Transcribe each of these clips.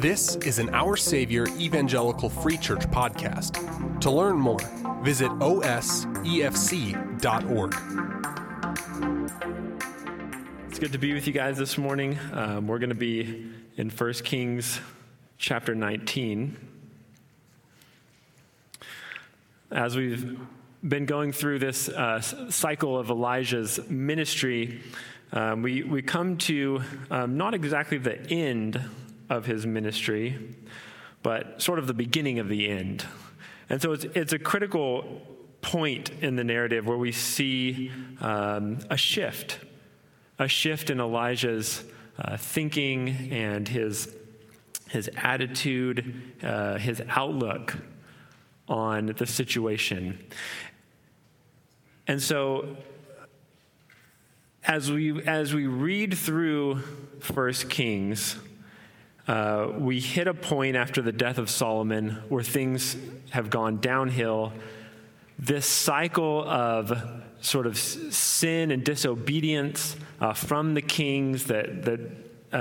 This is an Our Savior Evangelical Free Church podcast. To learn more, visit osefc.org. It's good to be with you guys this morning. We're going to be in 1 Kings chapter 19. As we've been going through this cycle of Elijah's ministry, we come to not exactly the end of his ministry, but sort of the beginning of the end. And so it's a critical point in the narrative where we see a shift in Elijah's thinking and his attitude, his outlook on the situation. And so as we read through 1 Kings, we hit a point after the death of Solomon where things have gone downhill. This cycle of sort of sin and disobedience from the kings that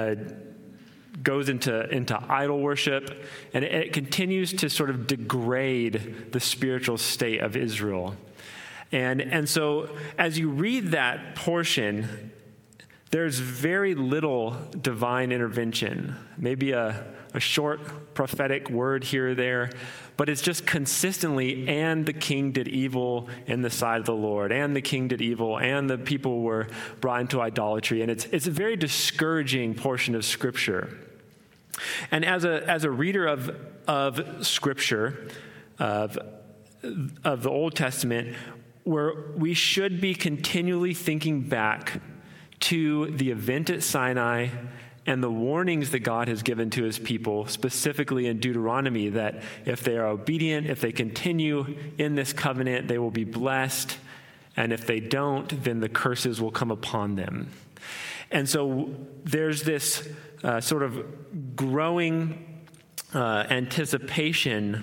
goes into idol worship, and it continues to sort of degrade the spiritual state of Israel. And so as you read that portion, there's very little divine intervention, maybe a short prophetic word here or there, but it's just consistently, and the king did evil in the sight of the Lord, and the king did evil, and the people were brought into idolatry. And it's a very discouraging portion of Scripture. And as a reader of Scripture, of the Old Testament, where we should be continually thinking back to the event at Sinai and the warnings that God has given to his people, specifically in Deuteronomy, that if they are obedient, if they continue in this covenant, they will be blessed. And if they don't, then the curses will come upon them. And so there's this sort of growing anticipation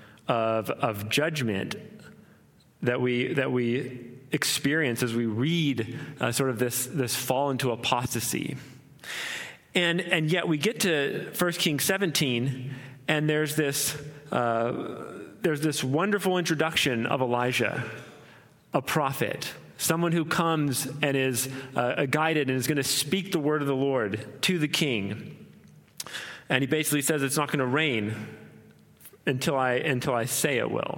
of judgment that we experience as we read sort of this fall into apostasy. And yet we get to 1 Kings 17, and there's this wonderful introduction of Elijah, a prophet, someone who comes and is guided and is going to speak the word of the Lord to the king. And he basically says it's not going to rain until I say it will.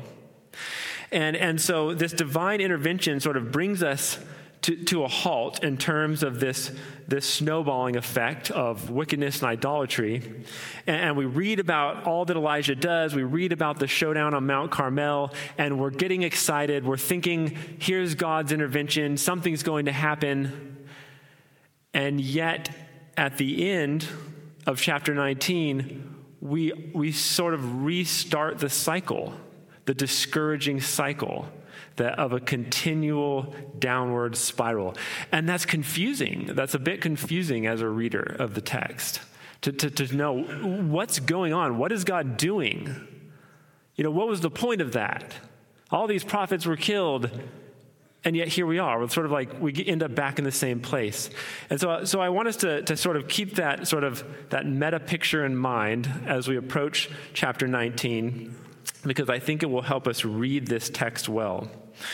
And so this divine intervention sort of brings us to a halt in terms of this snowballing effect of wickedness and idolatry. And we read about all that Elijah does. We read about the showdown on Mount Carmel, and we're getting excited. We're thinking, here's God's intervention. Something's going to happen. And yet, at the end of chapter 19, we sort of restart the cycle, the discouraging cycle of a continual downward spiral. And that's confusing. That's a bit confusing as a reader of the text to know what's going on. What is God doing? What was the point of that? All these prophets were killed, and yet here we are. We're sort of like, we end up back in the same place. And so I want us to sort of keep that meta picture in mind as we approach chapter 19, because I think it will help us read this text well.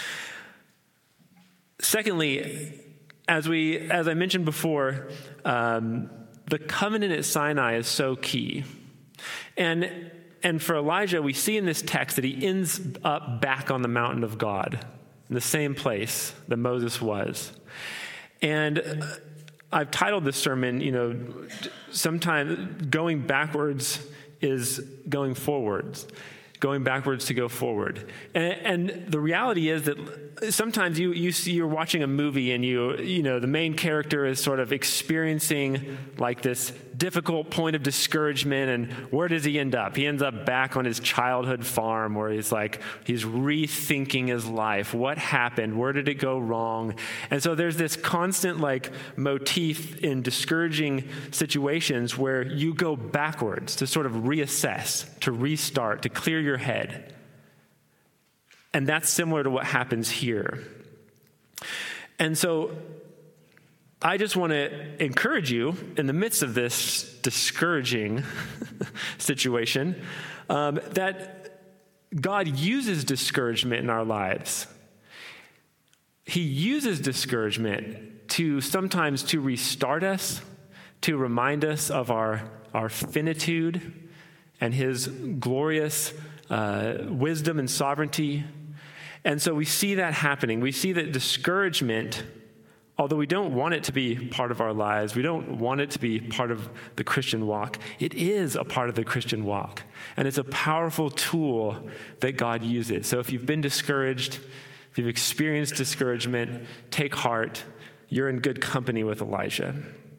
Secondly, as I mentioned before, the covenant at Sinai is so key. And for Elijah, we see in this text that he ends up back on the mountain of God, in the same place that Moses was. And I've titled this sermon, sometimes going backwards is going forwards. Going backwards to go forward. And the reality is that sometimes you're watching a movie and the main character is sort of experiencing like this difficult point of discouragement, and where does he end up? He ends up back on his childhood farm where he's rethinking his life. What happened? Where did it go wrong? And so there's this constant motif in discouraging situations where you go backwards to sort of reassess, to restart, to clear your head. And that's similar to what happens here. And so I just want to encourage you in the midst of this discouraging situation that God uses discouragement in our lives. He uses discouragement sometimes to restart us, to remind us of our finitude and his glorious wisdom and sovereignty. And so we see that happening. We see that discouragement, although we don't want it to be part of our lives, we don't want it to be part of the Christian walk, it is a part of the Christian walk. And it's a powerful tool that God uses. So if you've been discouraged, if you've experienced discouragement, take heart. You're in good company with Elijah.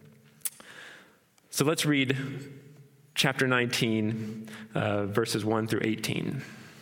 So let's read chapter 19, verses 1 through 18.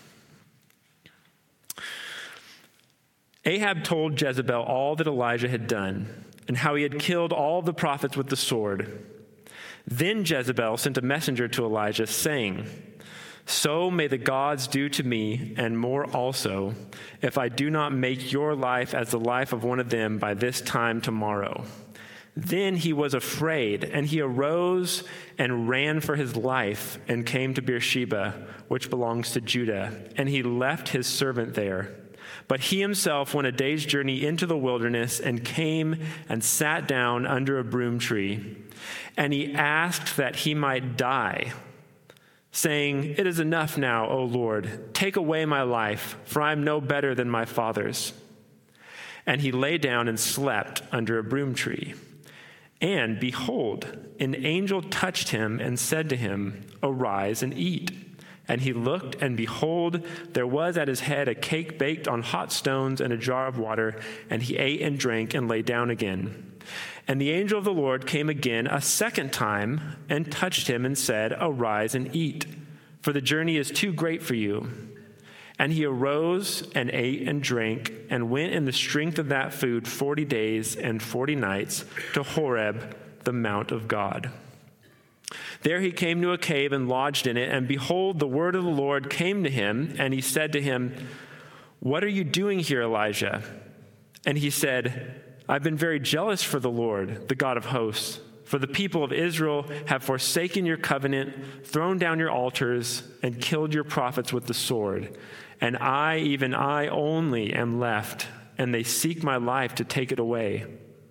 Ahab told Jezebel all that Elijah had done and how he had killed all the prophets with the sword. Then Jezebel sent a messenger to Elijah, saying, "So may the gods do to me, and more also, if I do not make your life as the life of one of them by this time tomorrow." Then he was afraid, and he arose and ran for his life and came to Beersheba, which belongs to Judah, and he left his servant there. But he himself went a day's journey into the wilderness and came and sat down under a broom tree. And he asked that he might die, saying, "It is enough now, O Lord. Take away my life, for I am no better than my fathers." And he lay down and slept under a broom tree. And behold, an angel touched him and said to him, "Arise and eat." And he looked, and behold, there was at his head a cake baked on hot stones and a jar of water. And he ate and drank and lay down again. And the angel of the Lord came again a second time and touched him and said, "Arise and eat, for the journey is too great for you." And he arose and ate and drank and went in the strength of that food 40 days and 40 nights to Horeb, the mount of God. There he came to a cave and lodged in it, and behold, the word of the Lord came to him, and he said to him, "What are you doing here, Elijah?" And he said, "I've been very jealous for the Lord, the God of hosts, for the people of Israel have forsaken your covenant, thrown down your altars, and killed your prophets with the sword. And I, even I only, am left, and they seek my life to take it away."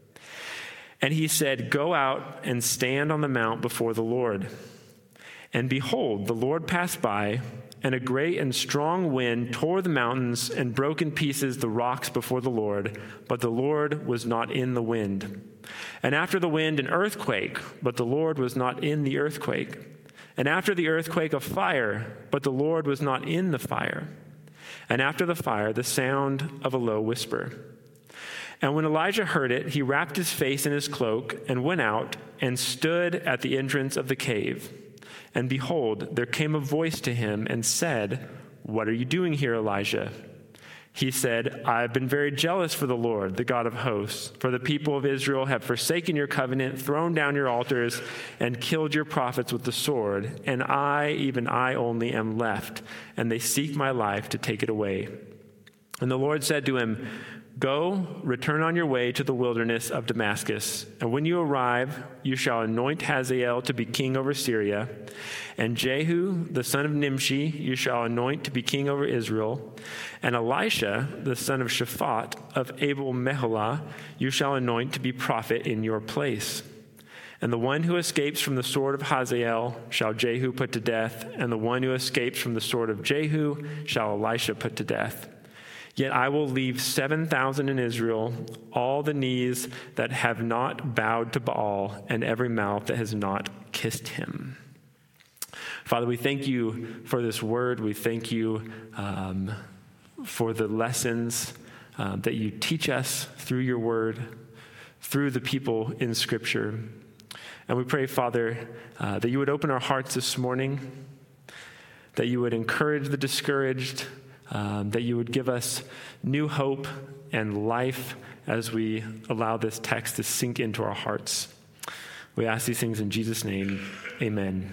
And he said, "Go out and stand on the mount before the Lord." And behold, the Lord passed by, and a great and strong wind tore the mountains and broke in pieces the rocks before the Lord, but the Lord was not in the wind. And after the wind, an earthquake, but the Lord was not in the earthquake. And after the earthquake, a fire, but the Lord was not in the fire. And after the fire, the sound of a low whisper. And when Elijah heard it, he wrapped his face in his cloak and went out and stood at the entrance of the cave. And behold, there came a voice to him and said, "What are you doing here, Elijah?" He said, "I have been very jealous for the Lord, the God of hosts, for the people of Israel have forsaken your covenant, thrown down your altars, and killed your prophets with the sword. And I, even I only, am left, and they seek my life to take it away." And the Lord said to him, "Go, return on your way to the wilderness of Damascus, and when you arrive, you shall anoint Hazael to be king over Syria, and Jehu, the son of Nimshi, you shall anoint to be king over Israel, and Elisha, the son of Shaphat of Abel-Meholah, you shall anoint to be prophet in your place. And the one who escapes from the sword of Hazael shall Jehu put to death, and the one who escapes from the sword of Jehu shall Elisha put to death. Yet I will leave 7,000 in Israel, all the knees that have not bowed to Baal, and every mouth that has not kissed him." Father, we thank you for this word. We thank you for the lessons that you teach us through your word, through the people in Scripture. And we pray, Father, that you would open our hearts this morning, that you would encourage the discouraged, that you would give us new hope and life as we allow this text to sink into our hearts. We ask these things in Jesus' name, amen.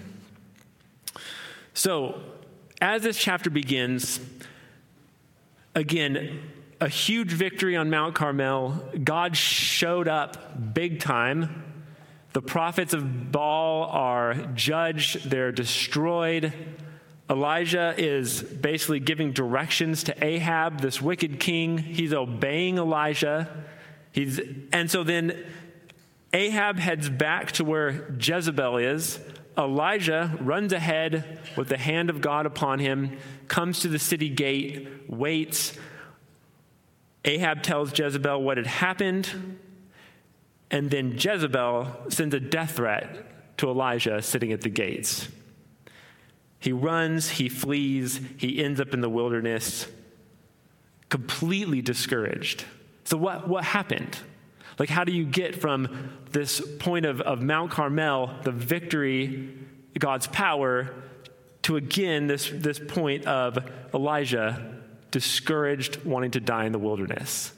So, as this chapter begins, again, a huge victory on Mount Carmel. God showed up big time. The prophets of Baal are judged. They're destroyed. Elijah is basically giving directions to Ahab, this wicked king. He's obeying Elijah. And so then Ahab heads back to where Jezebel is. Elijah runs ahead with the hand of God upon him, comes to the city gate, waits. Ahab tells Jezebel what had happened, and then Jezebel sends a death threat to Elijah sitting at the gates. He runs, he flees, he ends up in the wilderness, completely discouraged. So what happened? Like, how do you get from this point of Mount Carmel, the victory, God's power, to again this point of Elijah discouraged, wanting to die in the wilderness?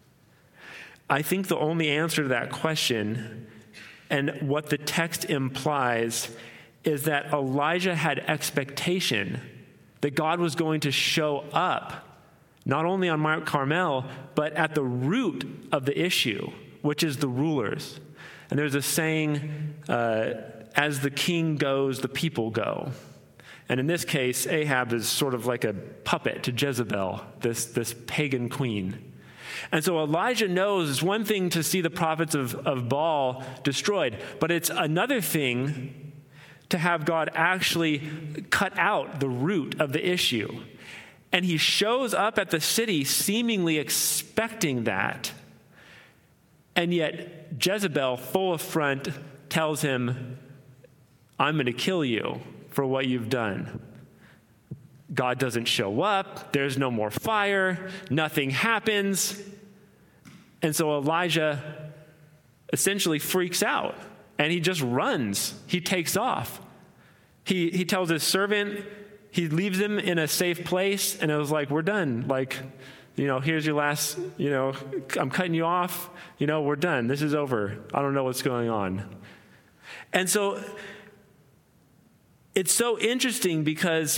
I think the only answer to that question, and what the text implies, is that Elijah had expectation that God was going to show up, not only on Mount Carmel, but at the root of the issue, which is the rulers. And there's a saying, as the king goes, the people go. And in this case, Ahab is sort of like a puppet to Jezebel, this pagan queen. And so Elijah knows it's one thing to see the prophets of Baal destroyed, but it's another thing to have God actually cut out the root of the issue. And he shows up at the city seemingly expecting that. And yet Jezebel, full of front, tells him, I'm going to kill you for what you've done. God doesn't show up. There's no more fire. Nothing happens. And so Elijah essentially freaks out, and he just runs. He takes off. He tells his servant, he leaves him in a safe place, and it was like, we're done. Like, here's your last, I'm cutting you off. We're done. This is over. I don't know what's going on. And so it's so interesting because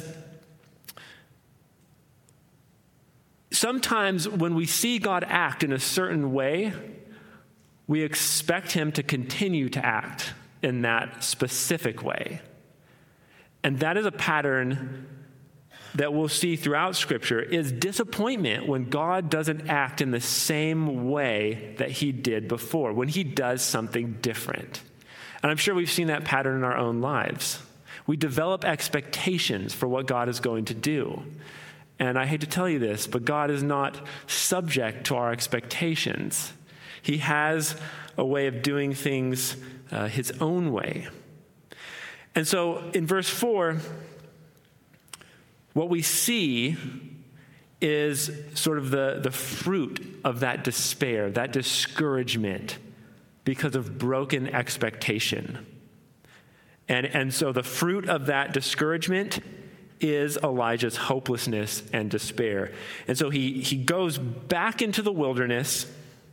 sometimes when we see God act in a certain way, we expect him to continue to act in that specific way. And that is a pattern that we'll see throughout Scripture, is disappointment when God doesn't act in the same way that he did before, when he does something different. And I'm sure we've seen that pattern in our own lives. We develop expectations for what God is going to do. And I hate to tell you this, but God is not subject to our expectations. He has a way of doing things his own way. And so in verse 4, what we see is sort of the fruit of that despair, that discouragement because of broken expectation. And so the fruit of that discouragement is Elijah's hopelessness and despair. And so he goes back into the wilderness,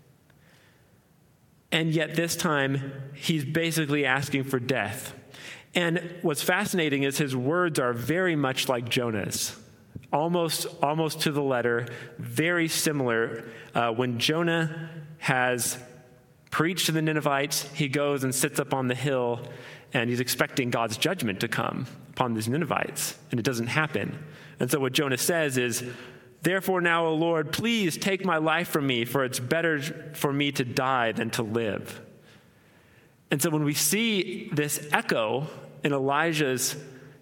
and yet this time he's basically asking for death. And what's fascinating is his words are very much like Jonah's, almost to the letter, very similar. When Jonah has preached to the Ninevites, he goes and sits up on the hill, and he's expecting God's judgment to come upon these Ninevites, and it doesn't happen. And so what Jonah says is, therefore now, O Lord, please take my life from me, for it's better for me to die than to live. And so when we see this echo in Elijah's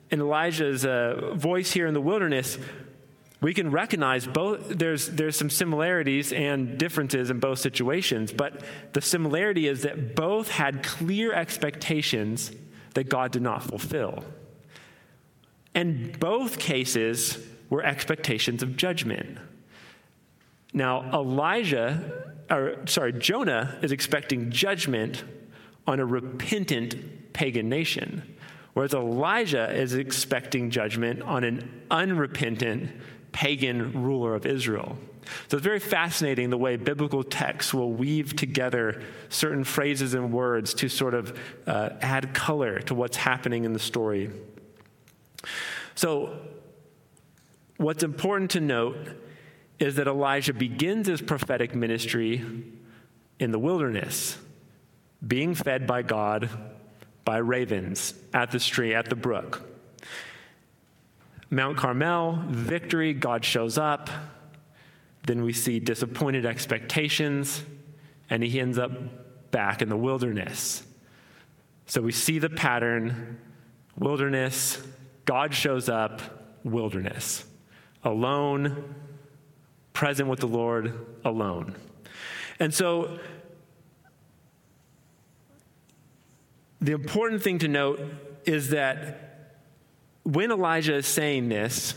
voice here in the wilderness, we can recognize both. There's some similarities and differences in both situations, but the similarity is that both had clear expectations that God did not fulfill. And both cases were expectations of judgment. Now, Jonah is expecting judgment on a repentant pagan nation, whereas Elijah is expecting judgment on an unrepentant pagan ruler of Israel. So it's very fascinating the way biblical texts will weave together certain phrases and words to sort of add color to what's happening in the story. So what's important to note is that Elijah begins his prophetic ministry in the wilderness, being fed by God by ravens at the stream, at the brook. Mount Carmel, victory, God shows up. Then we see disappointed expectations, and he ends up back in the wilderness. So we see the pattern: wilderness, God shows up, wilderness. Alone, present with the Lord, alone. And so the important thing to note is that when Elijah is saying this,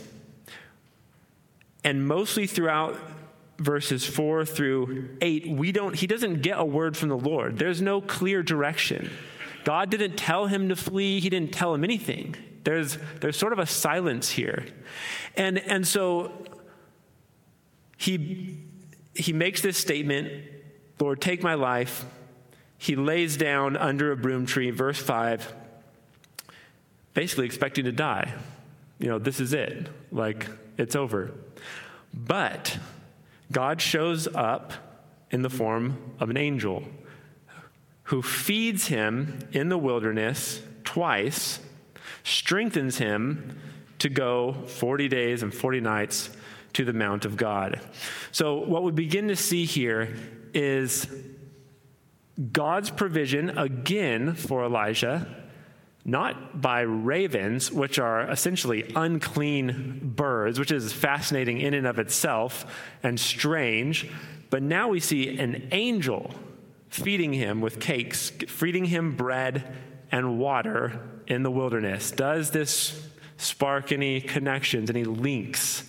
and mostly throughout verses 4 through 8, he doesn't get a word from the Lord. There's no clear direction. God didn't tell him to flee. He didn't tell him anything. There's sort of a silence here. And so he makes this statement, Lord, take my life. He lays down under a broom tree, verse 5, basically expecting to die. This is it. It's over. But God shows up in the form of an angel who feeds him in the wilderness twice, strengthens him to go 40 days and 40 nights to the Mount of God. So what we begin to see here is God's provision again for Elijah, not by ravens, which are essentially unclean birds, which is fascinating in and of itself and strange, but now we see an angel feeding him with cakes, feeding him bread and water in the wilderness. Does this spark any connections, any links?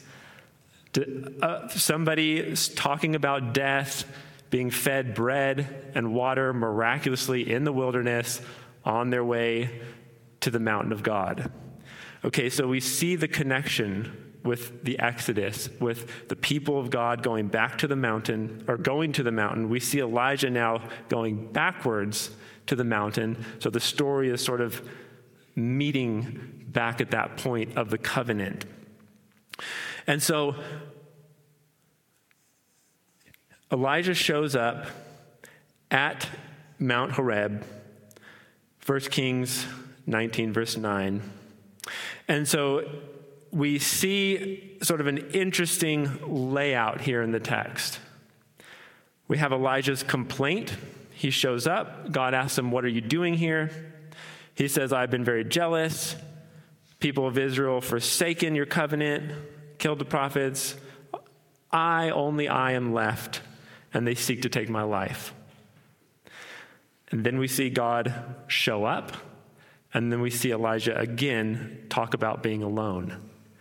Somebody talking about death, being fed bread and water miraculously in the wilderness on their way to the mountain of God. Okay, so we see the connection with the Exodus, with the people of God going back to the mountain, or going to the mountain. We see Elijah now going backwards to the mountain. So the story is sort of meeting back at that point of the covenant. And so Elijah shows up at Mount Horeb, 1 Kings 19, verse 9. And so we see sort of an interesting layout here in the text. We have Elijah's complaint. He shows up. God asks him, "What are you doing here?" He says, "I've been very jealous. People of Israel forsaken your covenant, killed the prophets. Only I am left, and they seek to take my life." And then we see God show up, and then we see Elijah again talk about being alone.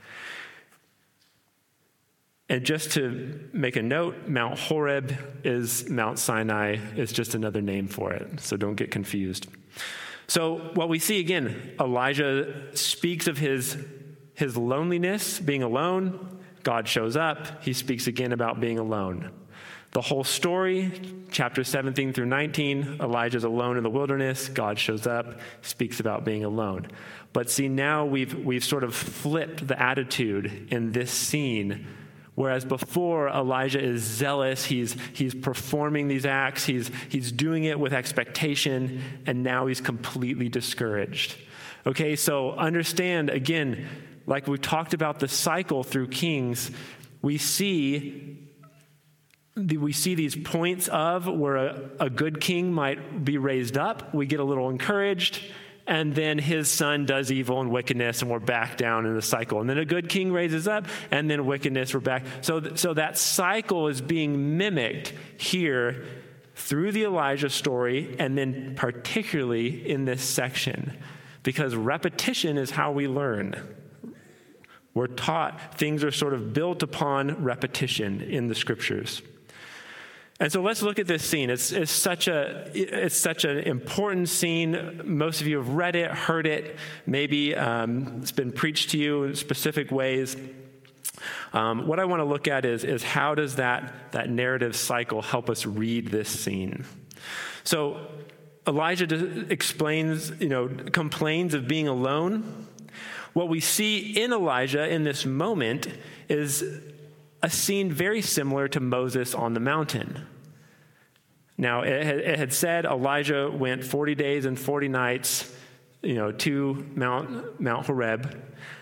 And just to make a note, Mount Horeb is Mount Sinai. It's just another name for it, so don't get confused. So what we see again, Elijah speaks of his loneliness, being alone. God shows up. He speaks again about being alone. The whole story, chapters 17 through 19, Elijah's alone in the wilderness. God shows up, speaks about being alone. But see, now we've sort of flipped the attitude in this scene. Whereas before, Elijah is zealous, he's performing these acts, he's doing it with expectation, and now he's completely discouraged. Okay, so understand, again, like we talked about the cycle through Kings, we see these points of where a good king might be raised up, we get a little encouraged, and then his son does evil and wickedness, and we're back down in the cycle. And then a good king raises up, and then wickedness, we're back. So that cycle is being mimicked here through the Elijah story, and then particularly in this section, because repetition is how we learn. We're taught, things are sort of built upon repetition in the scriptures. And so let's look at this scene. It's such an important scene. Most of you have read it, heard it. Maybe it's been preached to you in specific ways. What I want to look at is how does that narrative cycle help us read this scene? So Elijah complains of being alone. What we see in Elijah in this moment is a scene very similar to Moses on the mountain. Now, it had said Elijah went 40 days and 40 nights, to Mount Horeb.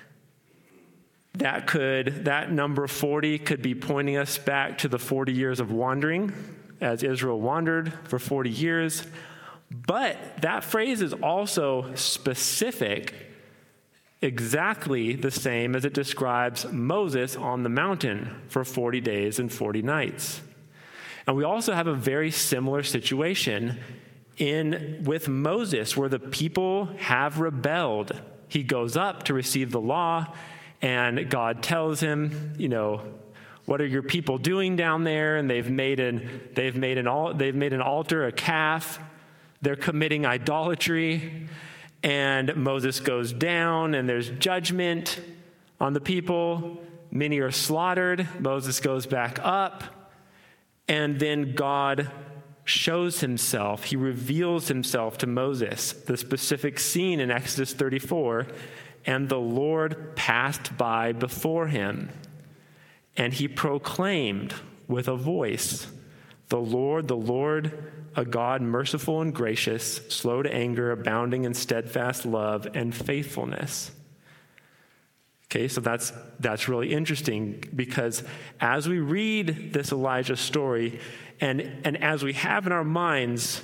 That number 40 could be pointing us back to the 40 years of wandering, as Israel wandered for 40 years. But that phrase is also specific, exactly the same as it describes Moses on the mountain for 40 days and 40 nights. And we also have a very similar situation with Moses, where the people have rebelled. He goes up to receive the law, and God tells him, what are your people doing down there? And they've made an altar, a calf. They're committing idolatry. And Moses goes down, and there's judgment on the people. Many are slaughtered. Moses goes back up. And then God shows himself. He reveals himself to Moses. The specific scene in Exodus 34, and the Lord passed by before him, and he proclaimed with a voice, the Lord, a God merciful and gracious, slow to anger, abounding in steadfast love and faithfulness. Okay, so that's really interesting, because as we read this Elijah story, and as we have in our minds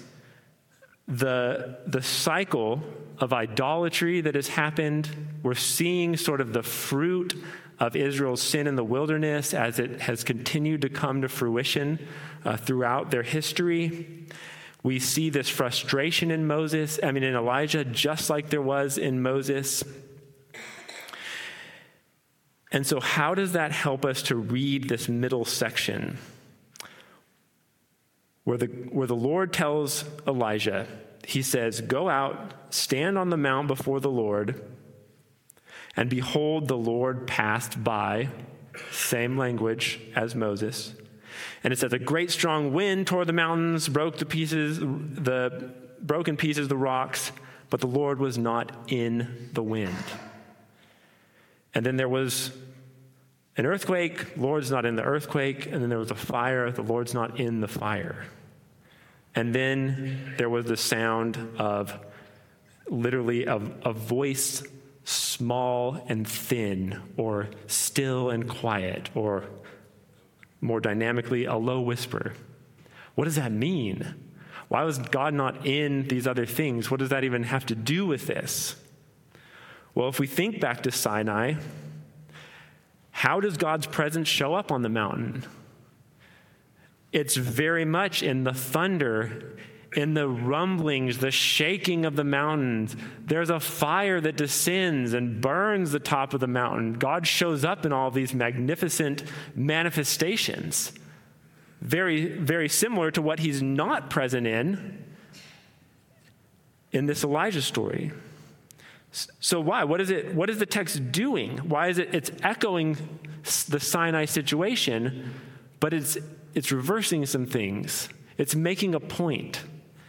the cycle of idolatry that has happened, we're seeing sort of the fruit of Israel's sin in the wilderness as it has continued to come to fruition throughout their history. We see this frustration in Elijah, just like there was in Moses. And so how does that help us to read this middle section where the Lord tells Elijah, he says, go out, stand on the mount before the Lord, and behold, the Lord passed by, same language as Moses. And it says, a great strong wind tore the mountains, broke in pieces the rocks, but the Lord was not in the wind. And then there was an earthquake, Lord's not in the earthquake. And then there was a fire, the Lord's not in the fire. And then there was the sound of literally a voice, small and thin, or still and quiet, or more dynamically, a low whisper. What does that mean? Why was God not in these other things? What does that even have to do with this? Well, if we think back to Sinai, how does God's presence show up on the mountain? It's very much in the thunder, in the rumblings, the shaking of the mountains. There's a fire that descends and burns the top of the mountain. God shows up in all these magnificent manifestations. Very, very similar to what he's not present in this Elijah story. So why? What is the text doing? Why is it? It's echoing the Sinai situation, but it's reversing some things. It's making a point.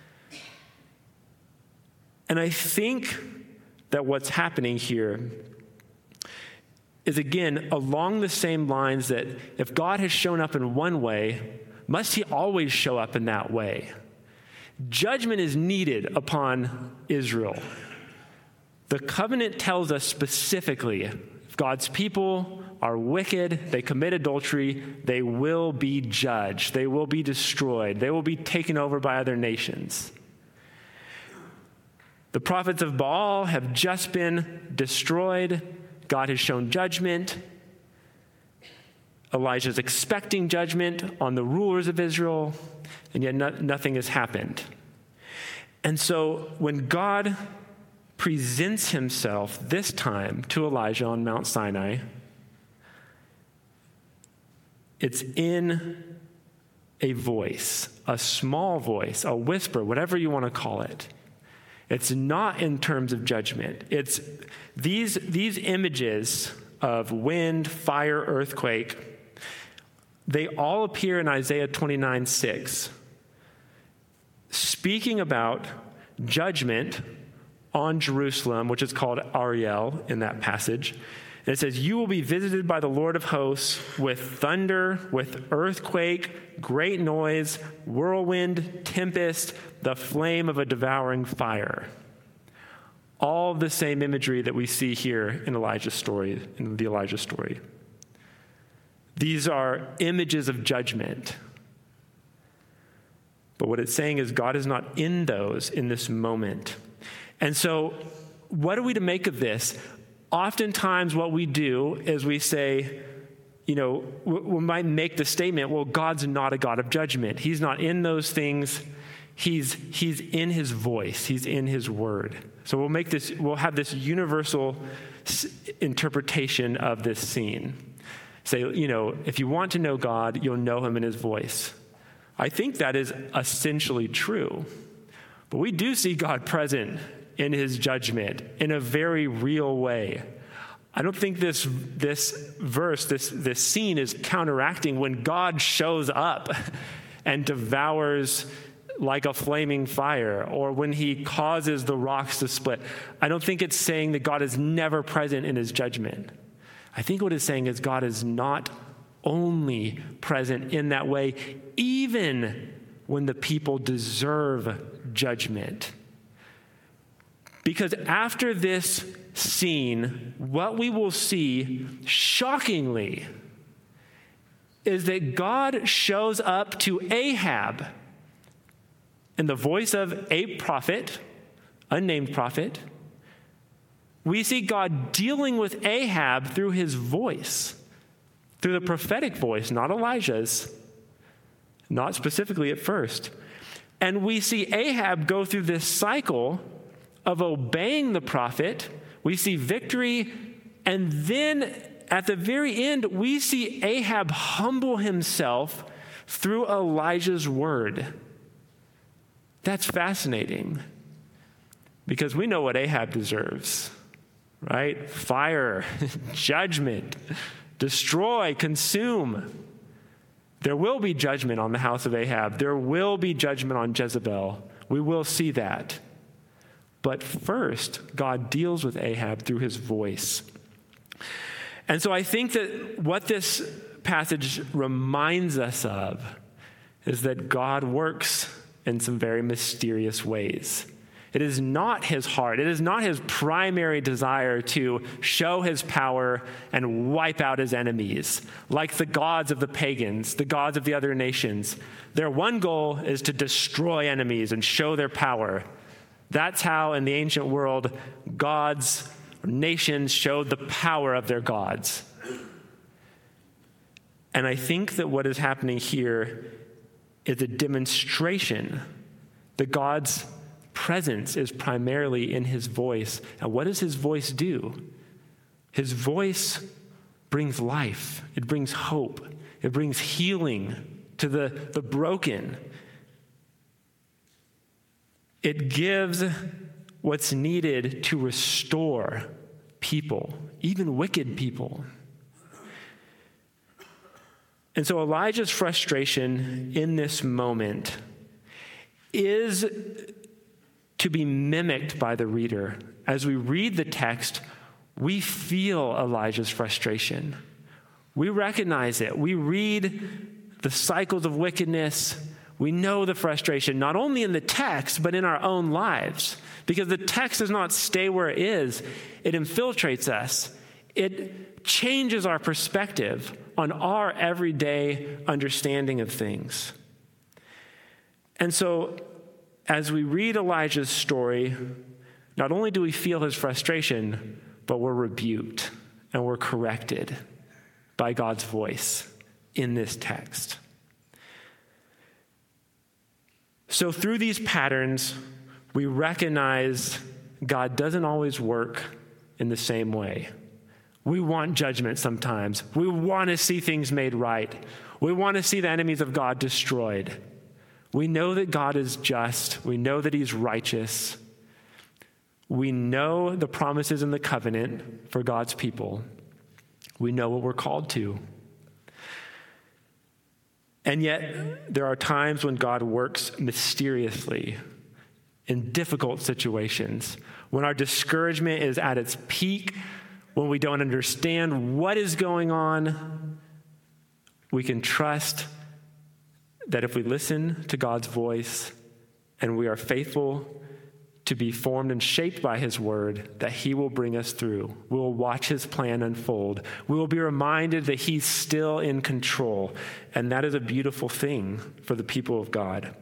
And I think that what's happening here is, again, along the same lines that if God has shown up in one way, must he always show up in that way? Judgment is needed upon Israel. The covenant tells us specifically, if God's people are wicked, they commit adultery, they will be judged. They will be destroyed. They will be taken over by other nations. The prophets of Baal have just been destroyed. God has shown judgment. Elijah is expecting judgment on the rulers of Israel, and yet nothing has happened. And so when God presents himself this time to Elijah on Mount Sinai, it's in a voice, a small voice, a whisper, whatever you want to call it. It's not in terms of judgment. It's these images of wind, fire, earthquake, they all appear in Isaiah 29:6, speaking about judgment on Jerusalem, which is called Ariel in that passage, And it says, you will be visited by the Lord of hosts with thunder, with earthquake, great noise, whirlwind, tempest, the flame of a devouring fire. All the same imagery that we see here in Elijah's story, in the Elijah story. These are images of judgment. But what it's saying is God is not in those in this moment. And so what are we to make of this? Oftentimes what we do is we say, we might make the statement, well, God's not a God of judgment. He's not in those things. He's in his voice. He's in his word. So we'll have this universal interpretation of this scene. Say, if you want to know God, you'll know him in his voice. I think that is essentially true. But we do see God present in his judgment in a very real way. I don't think this verse, this scene is counteracting when God shows up and devours like a flaming fire, or when he causes the rocks to split. I don't think it's saying that God is never present in his judgment. I think what it's saying is God is not only present in that way, even when the people deserve judgment. Because after this scene, what we will see, shockingly, is that God shows up to Ahab in the voice of a prophet, unnamed prophet. We see God dealing with Ahab through his voice, through the prophetic voice, not Elijah's, not specifically at first. And we see Ahab go through this cycle of obeying the prophet. We see victory, and then at the very end, we see Ahab humble himself through Elijah's word. That's fascinating, because we know what Ahab deserves, right? Fire, judgment, destroy, consume. There will be judgment on the house of Ahab. There will be judgment on Jezebel. We will see that. But first, God deals with Ahab through his voice. And so I think that what this passage reminds us of is that God works in some very mysterious ways. It is not his heart. It is not his primary desire to show his power and wipe out his enemies, like the gods of the pagans, the gods of the other nations. Their one goal is to destroy enemies and show their power. That's how, in the ancient world, gods, nations showed the power of their gods. And I think that what is happening here is a demonstration that God's presence is primarily in his voice. And what does his voice do? His voice brings life. It brings hope. It brings healing to the broken. It gives what's needed to restore people, even wicked people. And so Elijah's frustration in this moment is to be mimicked by the reader. As we read the text, we feel Elijah's frustration. We recognize it. We read the cycles of wickedness. We know the frustration, not only in the text, but in our own lives. Because the text does not stay where it is. It infiltrates us. It changes our perspective on our everyday understanding of things. And so, as we read Elijah's story, not only do we feel his frustration, but we're rebuked and we're corrected by God's voice in this text. So through these patterns, we recognize God doesn't always work in the same way. We want judgment sometimes. We want to see things made right. We want to see the enemies of God destroyed. We know that God is just. We know that he's righteous. We know the promises in the covenant for God's people. We know what we're called to. And yet, there are times when God works mysteriously in difficult situations, when our discouragement is at its peak, when we don't understand what is going on, we can trust that if we listen to God's voice and we are faithful to be formed and shaped by his word, that he will bring us through. We will watch his plan unfold. We will be reminded that he's still in control. And that is a beautiful thing for the people of God.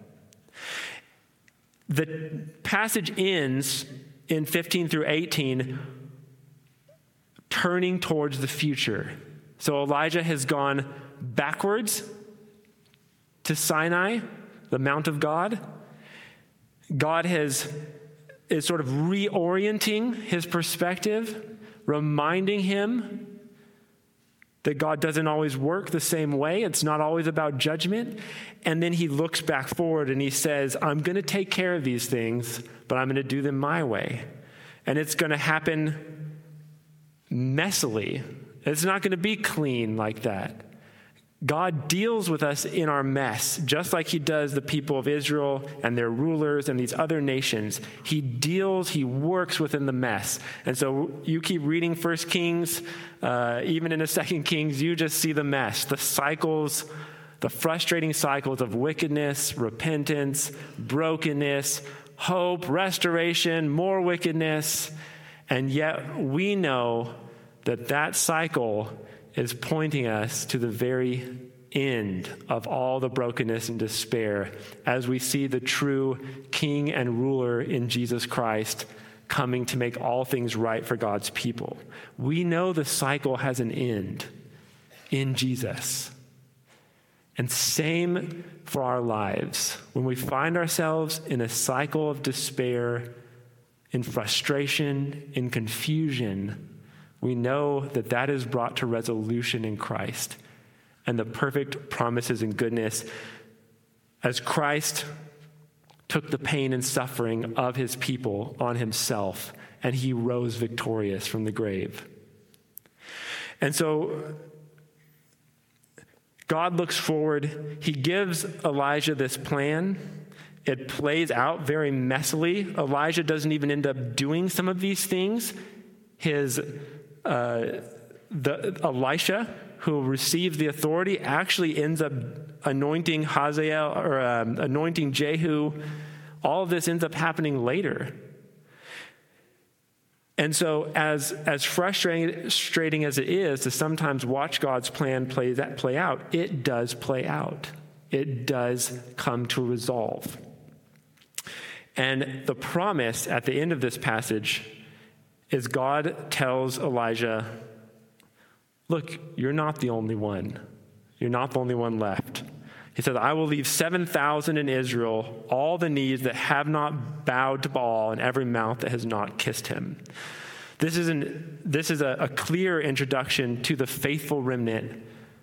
The passage ends in 15 through 18, turning towards the future. So Elijah has gone backwards to Sinai, the Mount of God. God is sort of reorienting his perspective, reminding him that God doesn't always work the same way. It's not always about judgment. And then he looks back forward and he says, I'm going to take care of these things, but I'm going to do them my way. And it's going to happen messily. It's not going to be clean like that. God deals with us in our mess, just like he does the people of Israel and their rulers and these other nations. He works within the mess. And so you keep reading 1 Kings, even in the 2 Kings, you just see the mess, the cycles, the frustrating cycles of wickedness, repentance, brokenness, hope, restoration, more wickedness. And yet we know that cycle is pointing us to the very end of all the brokenness and despair as we see the true King and ruler in Jesus Christ coming to make all things right for God's people. We know the cycle has an end in Jesus. And same for our lives. When we find ourselves in a cycle of despair, in frustration, in confusion, we know that is brought to resolution in Christ and the perfect promises and goodness as Christ took the pain and suffering of his people on himself and he rose victorious from the grave. And so God looks forward. He gives Elijah this plan. It plays out very messily. Elijah doesn't even end up doing some of these things. Elisha, who received the authority, actually ends up anointing Hazael or anointing Jehu. All of this ends up happening later. And so as frustrating as it is to sometimes watch God's plan play out, it does play out. It does come to resolve. And the promise at the end of this passage is God tells Elijah, look, you're not the only one. You're not the only one left. He says, I will leave 7,000 in Israel, all the knees that have not bowed to Baal and every mouth that has not kissed him. This is a clear introduction to the faithful remnant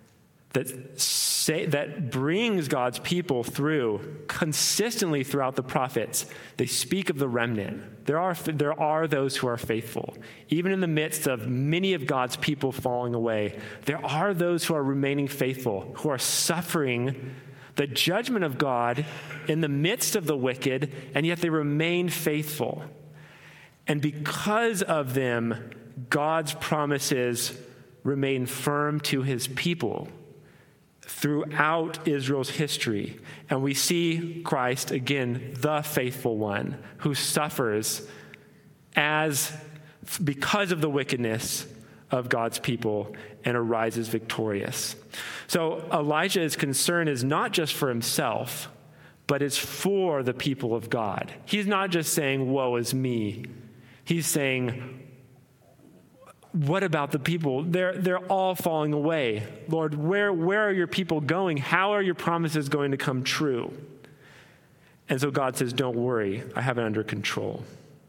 that brings God's people through consistently throughout the prophets. They speak of the remnant. There are those who are faithful. Even in the midst of many of God's people falling away, there are those who are remaining faithful, who are suffering the judgment of God in the midst of the wicked, and yet they remain faithful. And because of them, God's promises remain firm to his people throughout Israel's history. And we see Christ, again, the faithful one who suffers because of the wickedness of God's people and arises victorious. So Elijah's concern is not just for himself, but it's for the people of God. He's not just saying, woe is me. He's saying, what about the people? They're all falling away. Lord, where are your people going? How are your promises going to come true? And so God says, don't worry, I have it under control.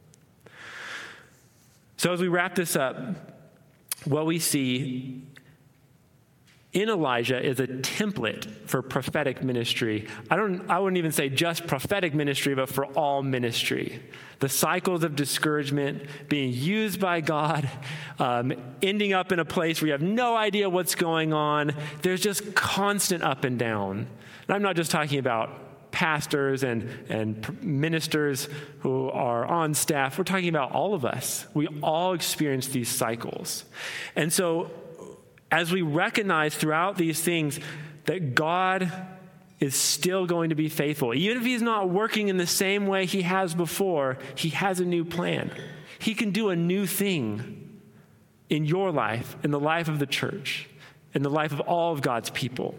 So as we wrap this up, what we see in Elijah is a template for prophetic ministry. I wouldn't even say just prophetic ministry, but for all ministry. The cycles of discouragement, being used by God, ending up in a place where you have no idea what's going on. There's just constant up and down. And I'm not just talking about pastors and ministers who are on staff. We're talking about all of us. We all experience these cycles. And so as we recognize throughout these things that God is still going to be faithful, even if he's not working in the same way he has before, he has a new plan. He can do a new thing in your life, in the life of the church, in the life of all of God's people.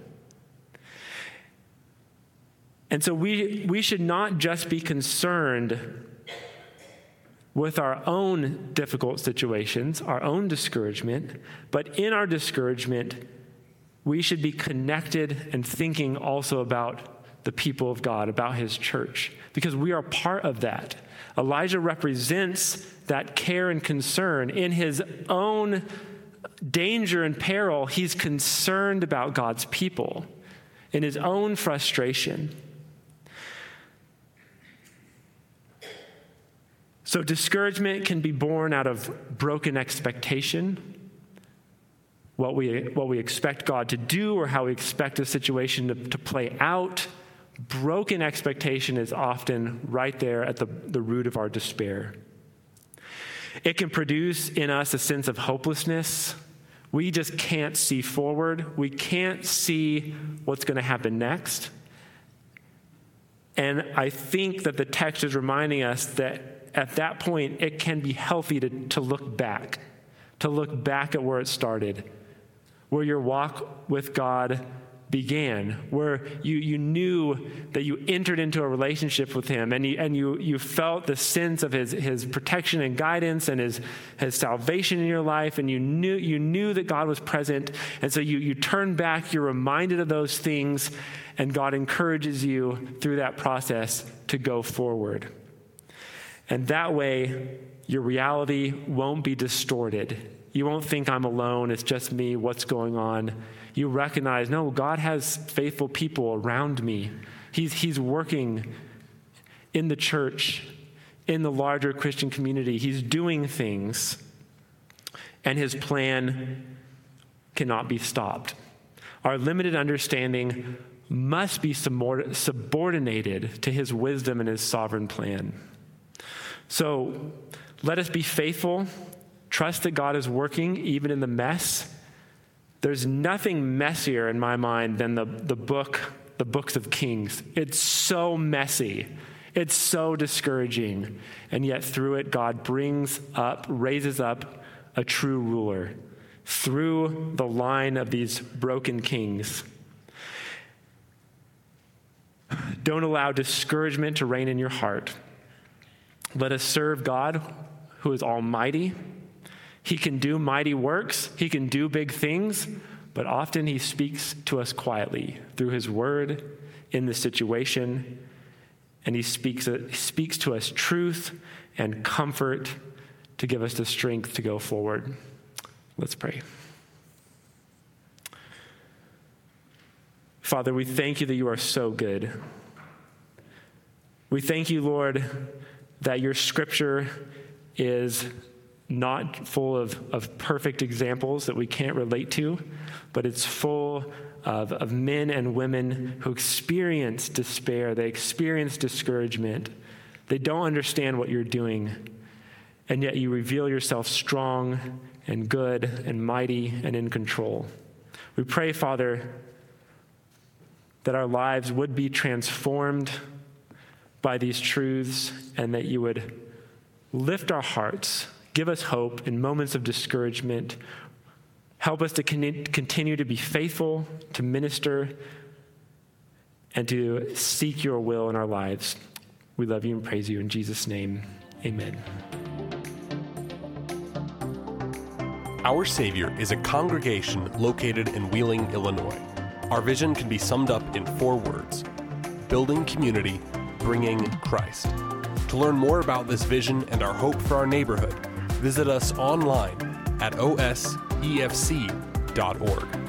And so we should not just be concerned with our own difficult situations, our own discouragement, but in our discouragement, we should be connected and thinking also about the people of God, about his church, because we are part of that. Elijah represents that care and concern. In his own danger and peril, he's concerned about God's people. In his own frustration. So discouragement can be born out of broken expectation, what we expect God to do or how we expect a situation to play out. Broken expectation is often right there at the root of our despair. It can produce in us a sense of hopelessness. We just can't see forward. We can't see what's going to happen next. And I think that the text is reminding us that at that point, it can be healthy to look back at where it started, where your walk with God began, where you knew that you entered into a relationship with him and you felt the sense of his protection and guidance and his salvation in your life, and you knew that God was present, and so you turn back, you're reminded of those things, and God encourages you through that process to go forward. And that way, your reality won't be distorted. You won't think I'm alone, it's just me, what's going on? You recognize, no, God has faithful people around me. He's working in the church, in the larger Christian community. He's doing things, and his plan cannot be stopped. Our limited understanding must be subordinated to his wisdom and his sovereign plan. So let us be faithful, trust that God is working even in the mess. There's nothing messier in my mind than the books of Kings. It's so messy. It's so discouraging. And yet through it, God raises up a true ruler through the line of these broken kings. Don't allow discouragement to reign in your heart. Let us serve God, who is almighty. He can do mighty works. He can do big things, but often he speaks to us quietly through his word in the situation, and he speaks to us truth and comfort to give us the strength to go forward. Let's pray. Father, we thank you that you are so good. We thank you, Lord, that your scripture is not full of perfect examples that we can't relate to, but it's full of men and women who experience despair. They experience discouragement. They don't understand what you're doing, and yet you reveal yourself strong and good and mighty and in control. We pray, Father, that our lives would be transformed by these truths, and that you would lift our hearts, give us hope in moments of discouragement. Help us to continue to be faithful, to minister, and to seek your will in our lives. We love you and praise you in Jesus' name. Amen. Our Savior is a congregation located in Wheeling, Illinois. Our vision can be summed up in 4 words: building community, bringing Christ. To learn more about this vision and our hope for our neighborhood, visit us online at osefc.org.